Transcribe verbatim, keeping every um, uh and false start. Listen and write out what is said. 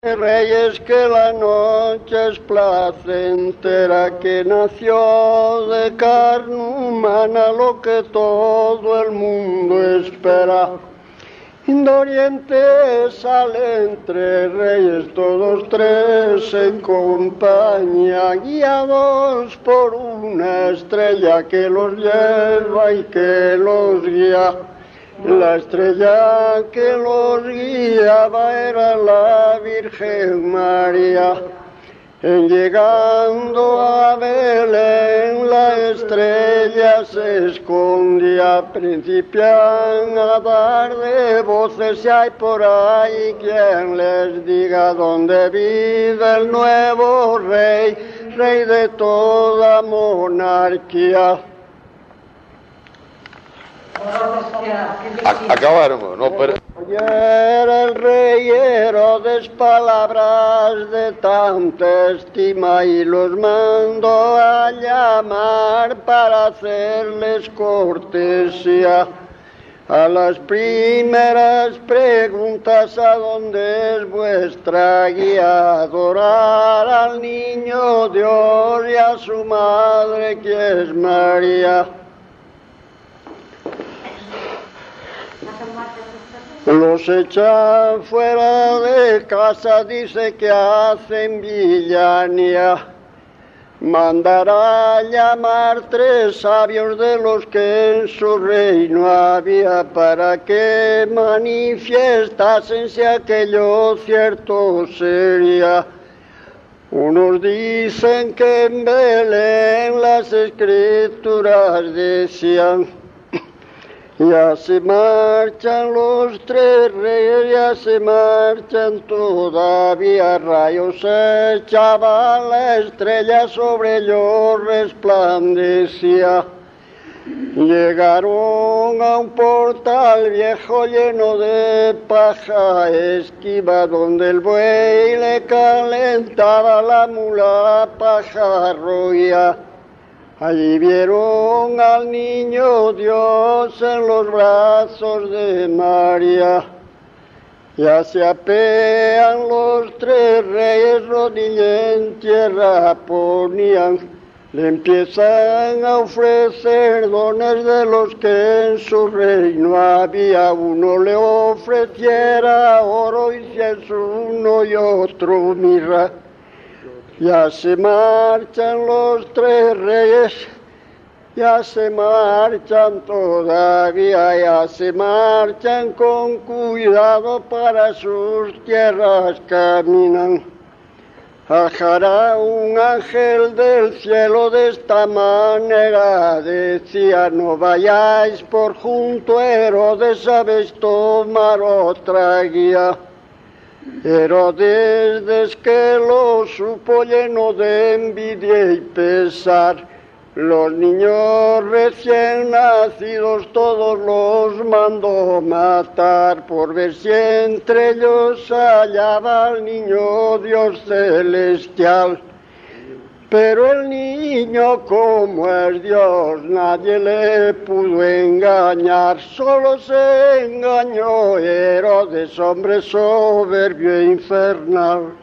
Reyes, que la noche es placentera, que nació de carne humana lo que todo el mundo espera. De oriente salen tres reyes, todos tres en compañía, guiados por una estrella que los lleva y que los guía. La estrella que los guiaba era la Virgen María. En llegando a Belén, la estrella se escondía. Principian a dar de voces si hay por ahí quien les diga dónde vive el nuevo rey, rey de toda monarquía. Acabaron, no, pero... Ayer el rey Herodes palabras de tanta estima y los mandó a llamar para hacerles cortesía. A las primeras preguntas, ¿a dónde es vuestra guía? Adorar al niño Dios y a su madre que es María. Los echan fuera de casa, dice que hacen villanía. Mandará llamar tres sabios de los que en su reino había, para que manifestasen si aquello cierto sería. Unos dicen que en Belén las escrituras decían: ya se marchan los tres reyes, ya se marchan todavía. Rayos echaba la estrella, sobre ellos resplandecía. Llegaron a un portal viejo lleno de paja esquiva, donde el buey le calentaba, la mula paja roía. Allí vieron al niño Dios en los brazos de María. Ya se apean los tres reyes, rodillas en tierra ponían. Le empiezan a ofrecer dones de los que en su reino había. Uno le ofreciera oro, incienso uno y otro mirra. Ya se marchan los tres reyes, ya se marchan todavía, ya se marchan con cuidado, para sus tierras caminan. Bajará un ángel del cielo, de esta manera decía: no vayáis por junto a Herodes, sabéis tomar otra guía. Herodes, desde que lo supo, lleno de envidia y pesar, los niños recién nacidos todos los mandó matar, por ver si entre ellos hallaba al niño Dios celestial. Pero el niño, como es Dios, nadie le pudo engañar, solo se engañó Herodes, hombre soberbio e infernal.